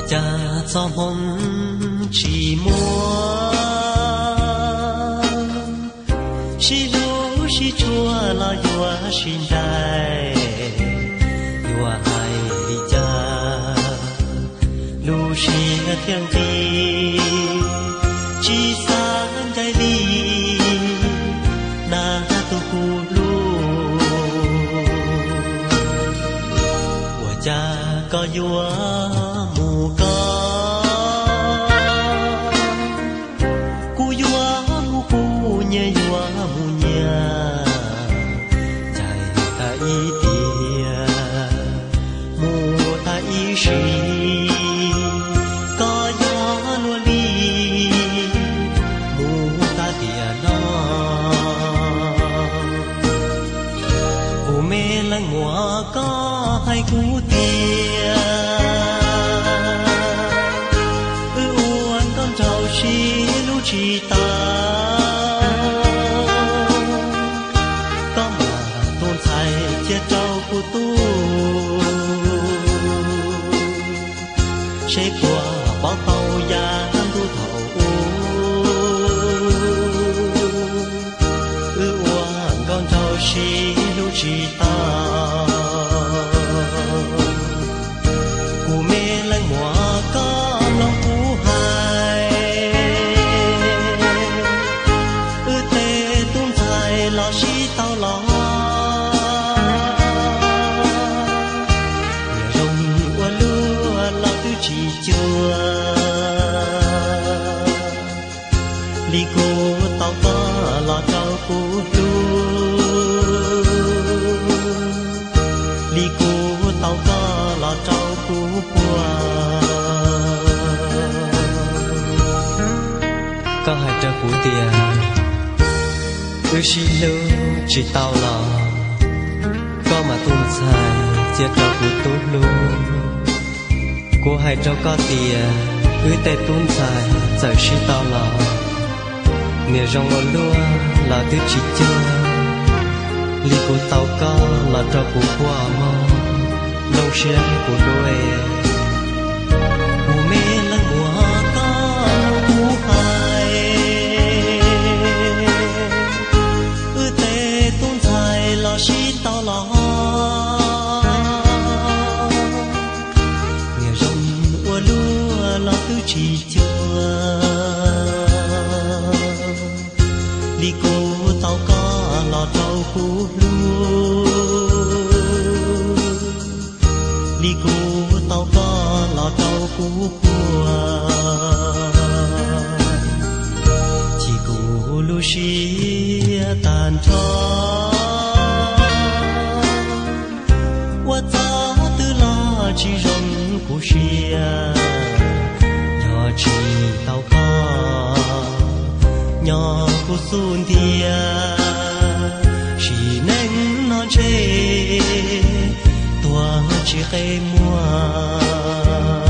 cha cho mong chỉ mua chỉ lu chỉ chua là yua xin đại yua ai cha lu chỉ là thiên ti chỉ sáng cái đi na tu cu lu của cha có yua mù có cu yua mù cu nhẹ yua mù nhẹ chạy ta y tia mù ta y sĩ có gió lúa ly mù ta tia nó cu mê là ngõ có hai cu tia chỉ lu chỉ ta có mà tôn thầy chết trâu của tu sẽ qua bao tàu già tu thầu oan con trâu chỉ lu chỉ ta của mẹ là ngoa có lòng cũ hai lo chỉ tao lo rồng qua lúa lo tư chỉ chưa li cô tao có lo trâu cô lúa li cô tao có lo trâu cô qua có hai trâu của tiền chỉ lu chỉ tao lo có mà tuôn xài chia trâu của tú lu của hai trâu có tiền tê tuôn xài giờ chỉ tao lo nghề rong ngồi lúa là thứ chỉ chưa li của tao có là trâu của qua mò lâu xe của đôi của mẹ là của có của hai lo chỉ tao lo nghề rong ua lúa lo tư chỉ chưa đi cô tao có lo trâu cú lúa đi cô tao có lo trâu cú qua chỉ cô lúa chỉ tàn cho chỉ rong của xia nhỏ chỉ tao có nhỏ của xuân thia chỉ nên nó chê tua chỉ cây mua